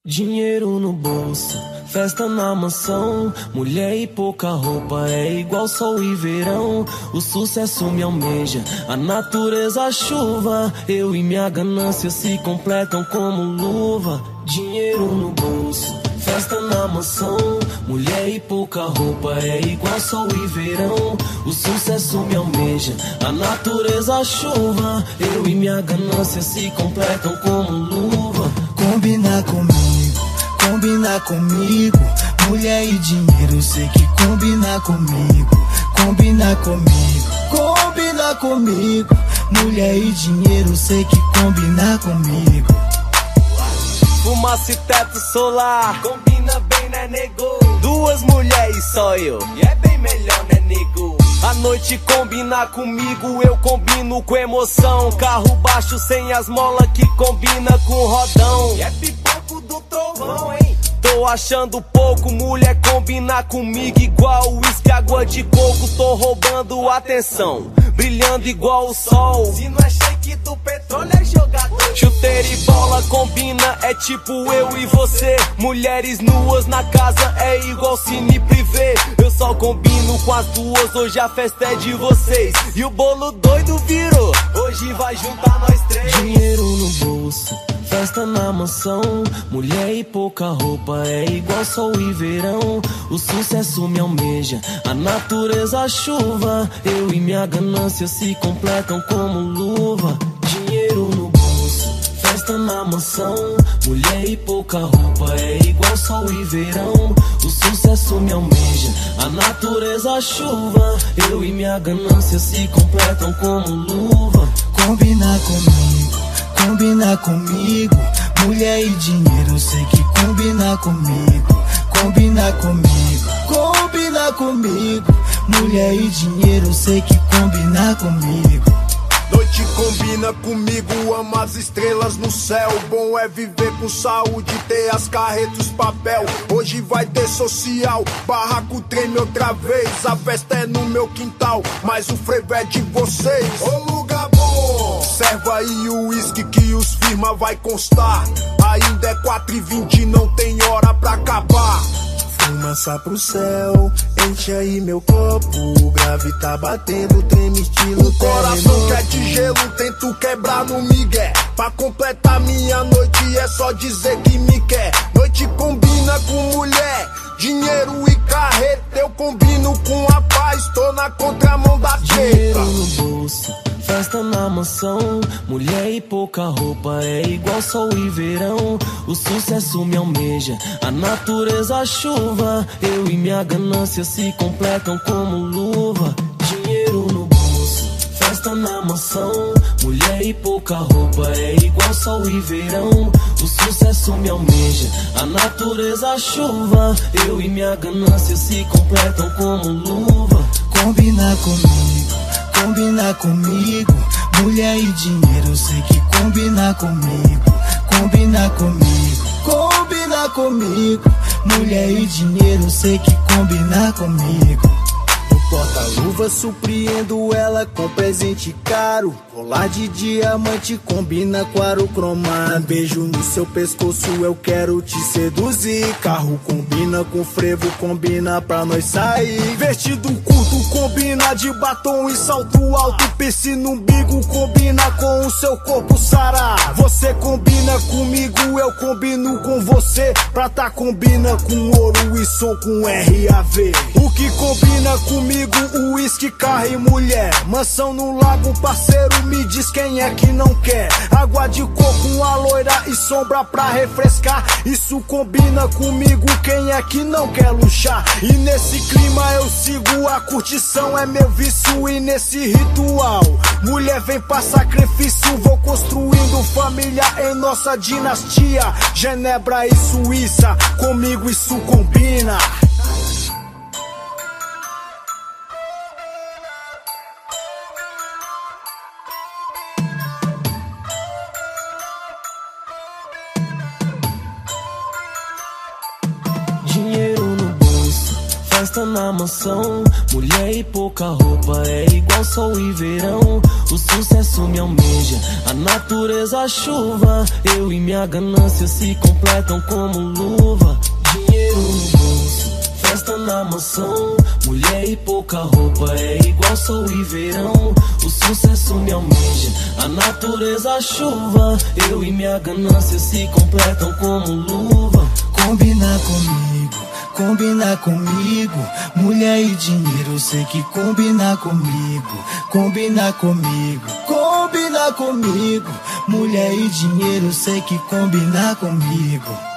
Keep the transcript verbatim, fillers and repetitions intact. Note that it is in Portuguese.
Dinheiro no bolso, festa na mansão, mulher e pouca roupa, é igual sol e verão. O sucesso me almeja, a natureza a chuva, eu e minha ganância se completam como luva. Dinheiro no bolso, festa na mansão, mulher e pouca roupa, é igual sol e verão. O sucesso me almeja, a natureza a chuva, eu e minha ganância se completam como luva. Combina comigo, combina comigo, mulher e dinheiro, sei que combina comigo, combina comigo, combina comigo, mulher e dinheiro, sei que combina comigo. Fumaça e teto solar, combina bem, né, nego? Duas mulheres só eu, e é bem melhor, né, nego? A noite combina comigo, eu combino com emoção. Carro baixo sem as molas que combina com rodão. E é pipoco do trovão, hein? Tô achando pouco, mulher combinar comigo igual uísque, água de coco. Tô roubando atenção, brilhando igual o sol. Se não é shake do petróleo é jogador. Chuteira e bola combina, é tipo eu e você. Mulheres nuas na casa é igual cine privê. Eu só combino com as duas, hoje a festa é de vocês. E o bolo doido virou, hoje vai juntar nós três. Dinheiro no bolso, festa na mansão, mulher e pouca roupa, é igual sol e verão. O sucesso me almeja, a natureza a chuva, eu e minha ganância se completam como luva. Dinheiro no bolso, festa na mansão, mulher e pouca roupa, é igual sol e verão. O sucesso me almeja, a natureza a chuva, eu e minha ganância se completam como luva. Combina comigo, combina comigo, mulher e dinheiro, sei que combina comigo, combina comigo, combina comigo, mulher e dinheiro, sei que combina comigo. Noite combina comigo, amo as estrelas no céu. Bom é viver com saúde, ter as carretas, papel. Hoje vai ter social, barraco treme outra vez. A festa é no meu quintal, mas o frevo é de vocês. Ô lugar bom, serva aí o uísque que os firma vai constar. Ainda é quatro e vinte, não tem hora pra acabar. Fumaça pro céu, enche aí meu copo, grave tá batendo, treme estilo o coração que é de gelo, tento quebrar no migué. Pra completar minha noite é só dizer que me quer. Noite combina com mulher, dinheiro e carreta. Eu combino com a paz, tô na contramão da Dinheiro treta. no bolso, festa na mansão, mulher e pouca roupa, é igual sol e verão. O sucesso me almeja, a natureza a chuva, eu e minha ganância se completam como luva. Dinheiro no bolso, festa na mansão, mulher e pouca roupa, é igual sol e verão. O sucesso me almeja, a natureza a chuva, eu e minha ganância se completam como luva. Combina comigo, combina comigo, mulher e dinheiro, sei que combina comigo, combina comigo, combina comigo, mulher e dinheiro, sei que combina comigo. No porta-luva surpreendo ela com presente caro, colar de diamante combina com aro cromado. Um beijo no seu pescoço, eu quero te seduzir. Carro combina com frevo, combina pra nós sair. Vestido curto combina de batom e salto alto. Piercing no umbigo combina com o seu corpo sarado. Você combina comigo, eu combino com você. Prata combina com ouro e som com R A V. O que combina comigo, uísque, carro e mulher. Mansão no lago, parceiro, me diz quem é que não quer. Água de coco, uma loira e sombra pra refrescar. Isso combina comigo, quem é que não quer luxar? E nesse clima eu sigo, a curtição é meu vício. E nesse ritual, mulher vem pra sacrifício. Vou construindo família em nossa dinastia. Genebra e Suíça, comigo isso combina. Dinheiro no bolso, festa na mansão. Mulher e pouca roupa, é igual sol e verão. O sucesso me almeja, a natureza a chuva. Eu e minha ganância se completam como luva. Dinheiro no bolso, festa na mansão. Mulher e pouca roupa, é igual sol e verão. O sucesso me almeja, a natureza a chuva. Eu e minha ganância se completam como luva. Combina comigo, combina comigo. Mulher e dinheiro, sei que combina comigo. Combina comigo, combina comigo. Mulher e dinheiro, sei que combina comigo.